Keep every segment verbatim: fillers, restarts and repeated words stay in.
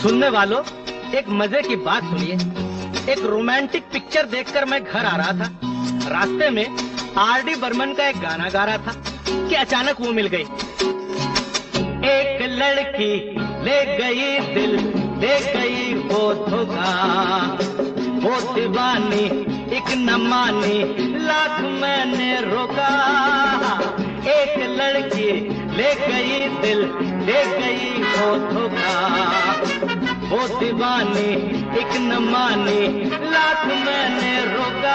सुनने वालों, एक मजे की बात सुनिए। एक रोमांटिक पिक्चर देखकर मैं घर आ रहा था। रास्ते में आर डी बर्मन का एक गाना गा रहा था कि अचानक वो मिल गई। एक लड़की ले गई दिल, ले गई वो धोखा, वो दीवानी एक न मानी, लाख मैंने रोका। एक लड़की ले गई दिल, ले गई वो धोखा, वो दीवानी एक न मानी, लाख मैंने रोका।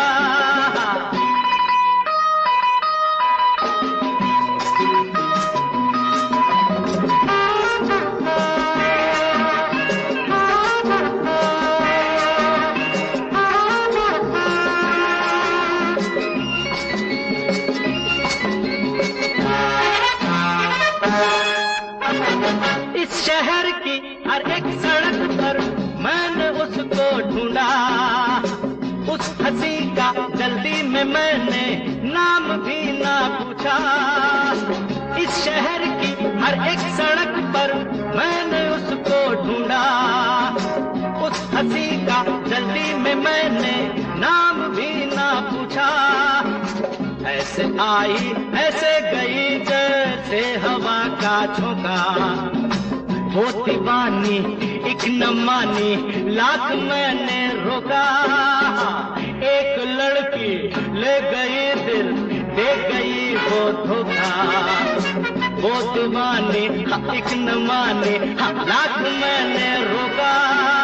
इस शहर की हर एक सड़क पर मैंने उसको ढूंढा, उस हंसी का जल्दी में मैंने नाम भी ना पूछा। इस शहर की हर एक सड़क पर मैंने उसको ढूंढा, उस हंसी का जल्दी में मैंने नाम भी ना पूछा। ऐसे आई ऐसे गई जैसे हवा का झोंका, वो दीवानी एक न मानी, लाख मैंने रोका। एक लड़की ले गई दिल, दे गई वो धोखा, वो दीवानी एक न मानी, लाख मैंने रोका।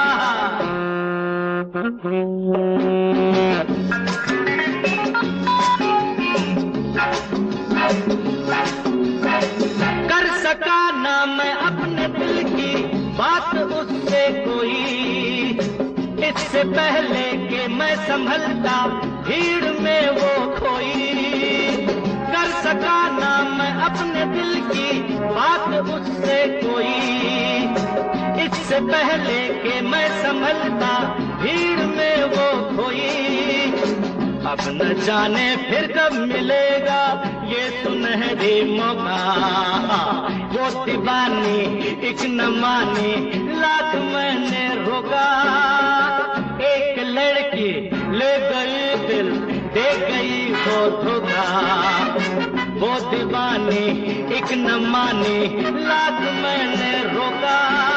कर सका ना मैं अपने दिल की बात उससे कोई, इससे पहले कि मैं संभलता भीड़ में वो खोई। कर सका ना मैं अपने दिल की बात उससे कोई, इससे पहले कि मैं संभलता भीड़ में वो खोई। अब न जाने फिर कब मिलेगा ये सुनहरी मौका, वो दीवानी एक न मानी, लाख मैंने रोका। एक लड़की ले गई दिल, दे गई वो धोखा, वो दीवानी एक न मानी, लाख मैंने रोका।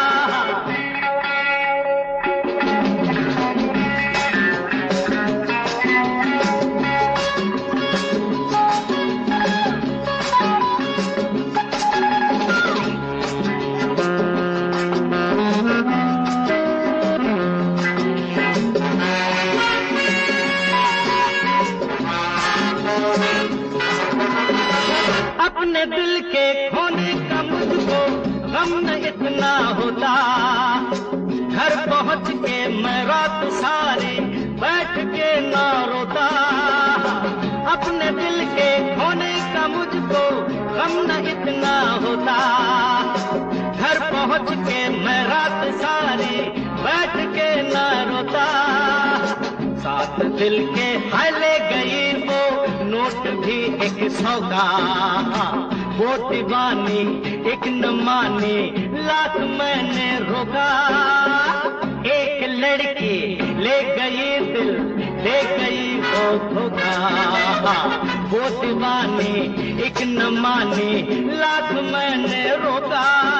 अपने दिल के खोने का मुझको गम न इतना होता, घर पहुंच के मैं रात सारी बैठ के ना रोता। अपने दिल के खोने का मुझको गम न इतना होता, घर पहुंच के मैं रात सारी बैठ के ना रोता। साथ दिल के हाय ले गई वो नोट भी एक सौ का, वो दीवानी एक न मानी, लाख मैंने रोका। एक लड़की ले गई दिल, ले गई वो धोखा, वो दीवानी एक न मानी, लाख मैंने रोका।